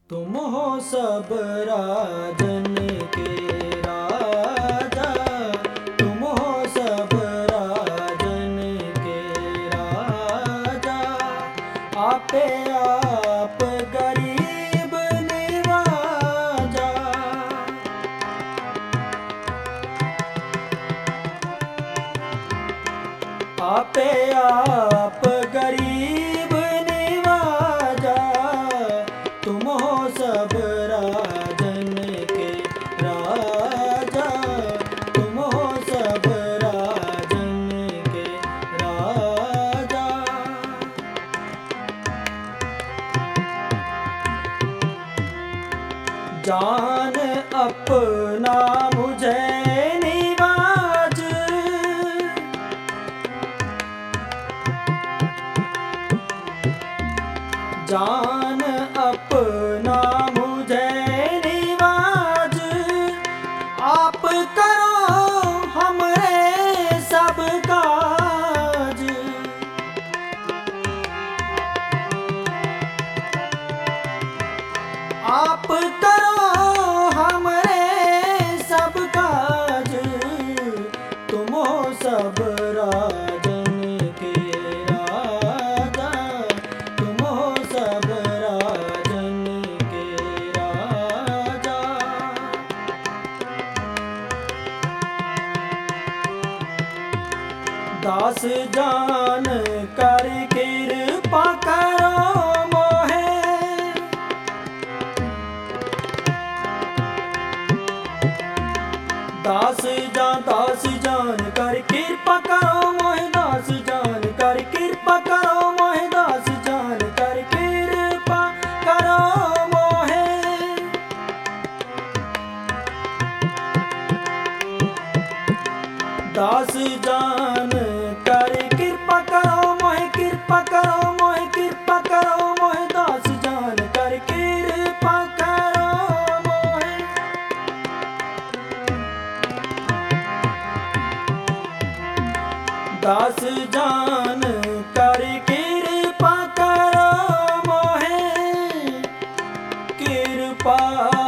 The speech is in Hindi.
तुम हो सब राजन के राजा, तुम हो सब राजन के राजा। आपे आप गरीब निवाजा, आपे आप गरीब निवाजा। तुम हो सब राजन के राजा, तुम हो सब राजन के राजा। जान अपना मुझे निवाज, जान अपना मुझे निवाज। आप करो हमरे सब काज, आप करो हमरे सब काज। तुम हो सब राजन के राजा, तुम हो सब राजन के राजा। दास जान कर कृपा करो मोहे, दास जान कर कृपा करो मोहे, दास जान कर कृपा करो मोहे, दास जान कर कृपा करो मोहे। दास जान कर कृपा करो मोहे, कृपा करो मोहे, कृपा करो मोहे। दास जान कर कृपा करो मोहे। दास जान कर कृपा करो मोहे, कृपा